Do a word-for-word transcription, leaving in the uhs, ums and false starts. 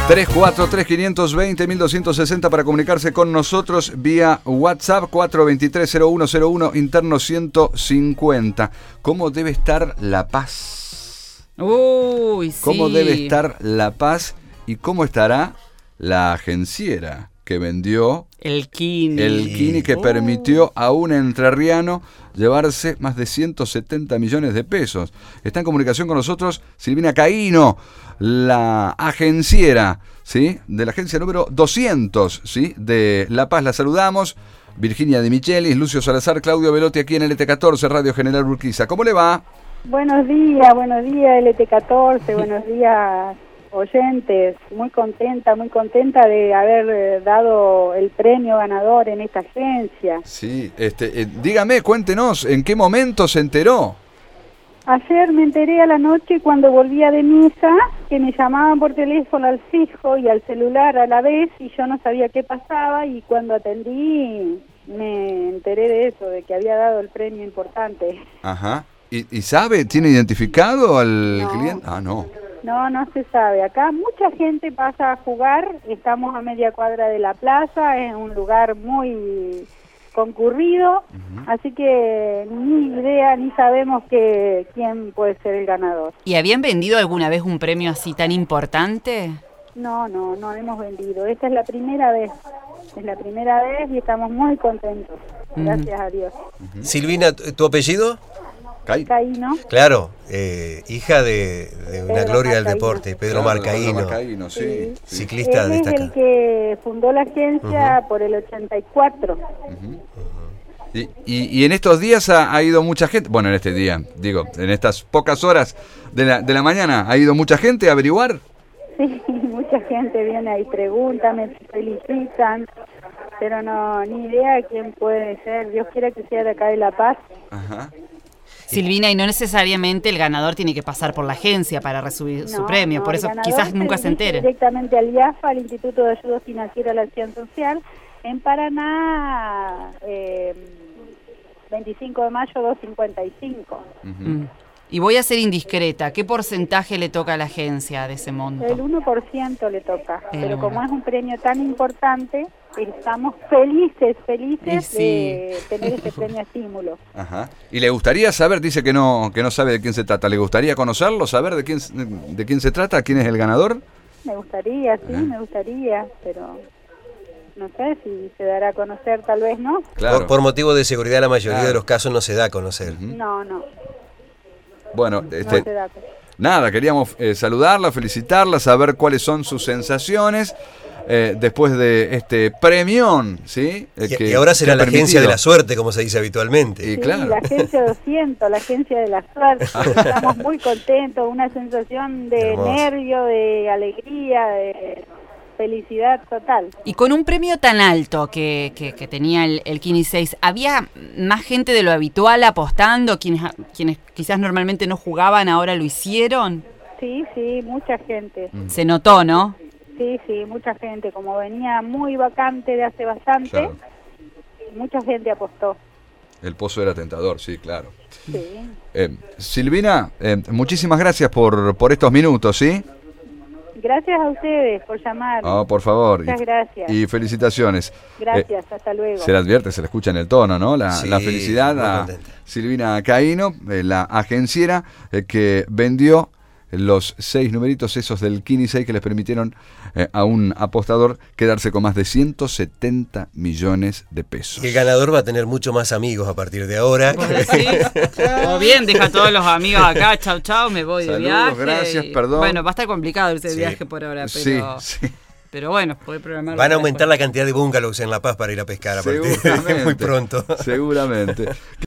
tres cuatro tres, cinco dos cero, uno dos seis cero para comunicarse con nosotros vía WhatsApp cuatro dos tres, cero uno cero uno, interno ciento cincuenta. ¿Cómo debe estar la paz? Uy, sí. ¿Cómo debe estar la paz y cómo estará la agenciera que vendió el Kini? El Kini que uh. permitió a un entrerriano llevarse más de ciento setenta millones de pesos. Está en comunicación con nosotros Silvina Caíno, la agenciera, ¿sí?, de la agencia número doscientos, ¿sí?, de La Paz. La saludamos. Virginia Di Michelis, Lucio Salazar, Claudio Velotti aquí en L T catorce, Radio General Urquiza. ¿Cómo le va? Buenos días, buenos días L T catorce, buenos días oyentes. Muy contenta, muy contenta de haber eh, dado el premio ganador en esta agencia. Sí, este, eh, dígame, cuéntenos, ¿en qué momento se enteró? Ayer me enteré a la noche cuando volvía de misa que me llamaban por teléfono al fijo y al celular a la vez y yo no sabía qué pasaba, y cuando atendí me enteré de eso, de que había dado el premio importante. Ajá. ¿Y, y sabe, tiene identificado al No. cliente? Ah, no. No, no se sabe. Acá mucha gente pasa a jugar, estamos a media cuadra de la plaza, es un lugar muy concurrido, uh-huh. Así que ni idea, ni sabemos que quién puede ser el ganador. ¿Y habían vendido alguna vez un premio así tan importante? No, no, no hemos vendido. Esta es la primera vez, es la primera vez y estamos muy contentos, gracias uh-huh. a Dios. Uh-huh. Silvina, ¿tu apellido? Caíno. Claro, eh, hija de, de una Pedro gloria del Marcaíno. deporte, Pedro Claro, Marcaíno, Pedro Marcaíno, sí, sí. Ciclista Él destacado. es el que fundó la agencia uh-huh. por el ochenta y cuatro. Uh-huh. Uh-huh. Y, y, y en estos días ha, ha ido mucha gente, bueno, en este día, digo, en estas pocas horas de la, de la mañana, ¿ha ido mucha gente a averiguar? Sí, mucha gente viene y pregunta, me felicitan, pero no, ni idea quién puede ser. Dios quiera que sea de acá de La Paz. Ajá. Silvina, y no necesariamente el ganador tiene que pasar por la agencia para recibir No, su premio, no, por eso quizás nunca se entere. Directamente al I A F A, al Instituto de Ayuda Financiera a la Acción Social, en Paraná, eh, veinticinco de mayo, doscientos cincuenta y cinco. Uh-huh. Mm. Y voy a ser indiscreta, ¿qué porcentaje le toca a la agencia de ese monto? El uno por ciento le toca, El pero uno. como es un premio tan importante, estamos felices, felices sí. de tener este premio estímulo. Ajá. ¿Y le gustaría saber, dice que no que no sabe de quién se trata, le gustaría conocerlo, saber de quién de quién se trata, quién es el ganador? Me gustaría, sí, Ajá. me gustaría, pero no sé si se dará a conocer, tal vez no. Claro. Por, por motivo de seguridad la mayoría Claro. de los casos no se da a conocer. Uh-huh. No, no, Bueno, no este, se da. nada, queríamos eh, saludarla, felicitarla, saber cuáles son sus sensaciones eh, después de este premión, ¿sí? Eh, Y, que, y ahora será que la ha agencia permitido. de la suerte, como se dice habitualmente. Y Sí, claro. la agencia doscientos, la agencia de la suerte. Estamos muy contentos, una sensación de Hermoso. nervio, de alegría, de felicidad total. Y con un premio tan alto que, que, que tenía el, el Kini seis, ¿había más gente de lo habitual apostando? Quienes, quienes quizás normalmente no jugaban, ahora lo hicieron. Sí, sí, mucha gente. Se notó, ¿no? Sí, sí, mucha gente. Como venía muy vacante de hace bastante, Claro. mucha gente apostó. El pozo era tentador, sí, claro. Sí. Eh, Silvina, eh, muchísimas gracias por, por estos minutos, ¿sí? Gracias a ustedes por llamar. Oh, por favor. Muchas y, gracias. Y felicitaciones. Gracias, eh, hasta luego. Se le advierte, se le escucha en el tono, ¿no? La, Sí, la felicidad muy a contenta. Silvina Caíno, eh, la agenciera eh, que vendió los seis numeritos esos del Kini seis que les permitieron eh, a un apostador quedarse con más de ciento setenta millones de pesos. Y el ganador va a tener mucho más amigos a partir de ahora. Bueno, sí. Todo bien, deja a todos los amigos acá, chau chau, me voy Saludos, de viaje. gracias, y- perdón. Bueno, va a estar complicado irse de Sí. viaje por ahora, Sí, pero, sí, pero bueno, puede programar. Van a aumentar la cantidad de bungalows en La Paz para ir a pescar a partir de seguramente. muy pronto. Seguramente.